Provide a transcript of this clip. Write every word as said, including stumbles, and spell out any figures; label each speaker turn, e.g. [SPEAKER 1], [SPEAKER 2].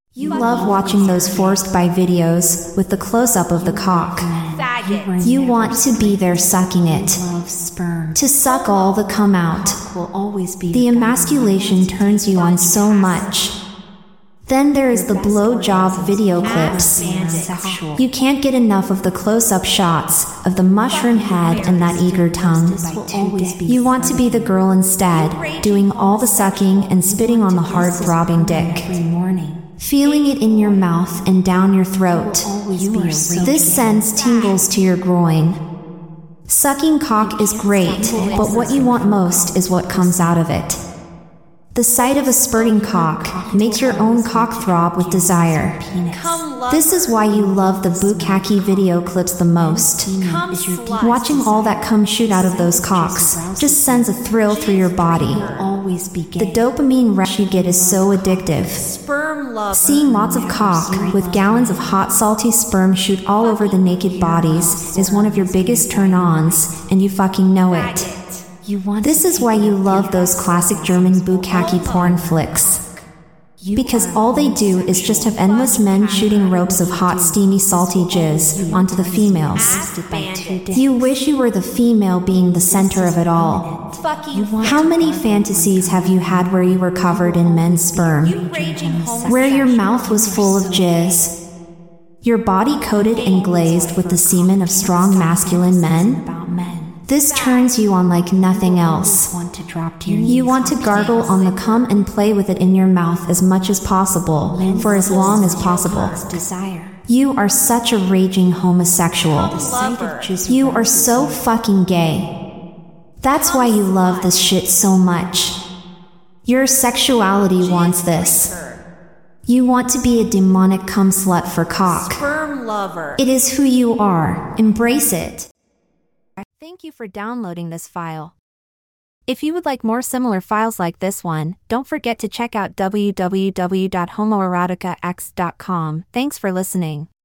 [SPEAKER 1] You love watching those forced by videos with the close-up of the cock.
[SPEAKER 2] Faggot.
[SPEAKER 1] You want to be there sucking it. To suck all the cum out. The emasculation turns you on so much. Then there is the blowjob video clips. You can't get enough of the close-up shots of the mushroom head and that eager tongue. You want to be the girl instead, doing all the sucking and spitting on the hard throbbing dick. Feeling it in your mouth and down your throat. This sends tingles to your groin. Sucking cock is great, but what you want most is what comes out of it. The sight of a spurting cock makes your own cock throb with desire. This is why you love the bukkake video clips the most. Watching all that cum shoot out of those cocks just sends a thrill through your body. The dopamine rush you get is so addictive. Seeing lots of cock with gallons of hot salty sperm shoot all over the naked bodies is one of your biggest turn-ons, and you fucking know it. This is why you love those classic German bukkake porn flicks. Because all they do is just have endless men shooting ropes of hot steamy salty jizz onto the females. You wish you were the female being the center of it all. How many fantasies have you had where you were covered in men's sperm? Where your mouth was full of jizz? Your body coated and glazed with the semen of strong masculine men? This turns you on like nothing else. You want to gargle on the cum and play with it in your mouth as much as possible, for as long as possible. You are such a raging homosexual. You are so fucking gay. That's why you love this shit so much. Your sexuality wants this. You want to be a demonic cum slut for cock. It is who you are. Embrace it. Thank you for downloading this file. If you would like more similar files like this one, don't forget to check out w w w dot homoerotica x dot com. Thanks for listening.